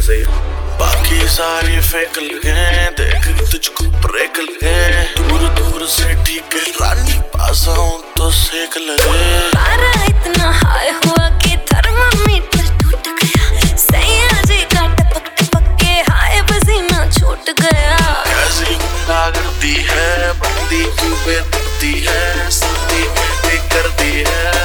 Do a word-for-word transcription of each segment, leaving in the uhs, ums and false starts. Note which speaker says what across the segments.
Speaker 1: ऐसे ही। बाकी सारे फेक लगे, देख तुझको ब्रेक लगे, दूर दूर से ठीक है रानी, पास आऊं तो सेक लगे।
Speaker 2: पारा इतना हाई हुआ कि थर्मामीटर टूट गया, सैया जी का टपक टपक के हाय पसीना छूट गया।
Speaker 1: कैसी गुंडा करती है, बंदी क्यों बेदर्दी है, सर्दी में कर दी है।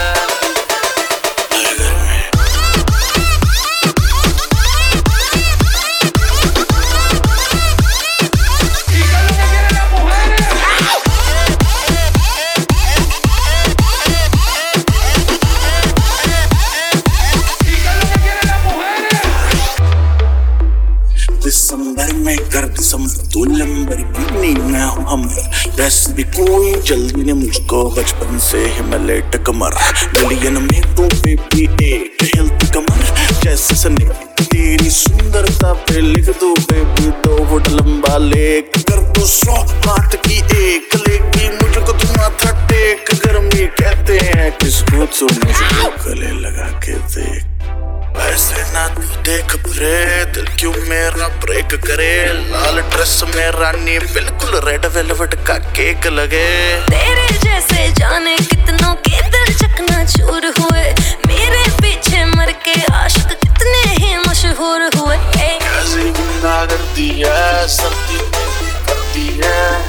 Speaker 1: दिसंबर में कर दिसंबर तू लंबर भी नहीं, मैं हूँ हम वैसे भी कोई जल्दी ने मुझको, बचपन से ही मैं लेट कमर, मिलियन में तू बेबी एक हेल्थ कमर, जैसे सने तेरी सुंदरता पे लिख दो बेबी दो फुट लंबा लेक, कर तू सौ हाथ की एक, लेकी मुझको तू माथा टेक, गर्मी कहते हैं किसको तू मुझको गले लगा के देख। वैसे ना तू देख भरे, दिल क्यों मेरा ब्रेक करे, लाल ड्रेस में रानी बिल्कुल रेड वेलवेट का केक लगे।
Speaker 2: तेरे जैसे जाने कितनों के दिल चकना चूर हुए, मेरे पीछे मर के आशिक कितने ही मशहूर हुए।
Speaker 1: कैसी गुंडा करती है, सर्दी में करती है।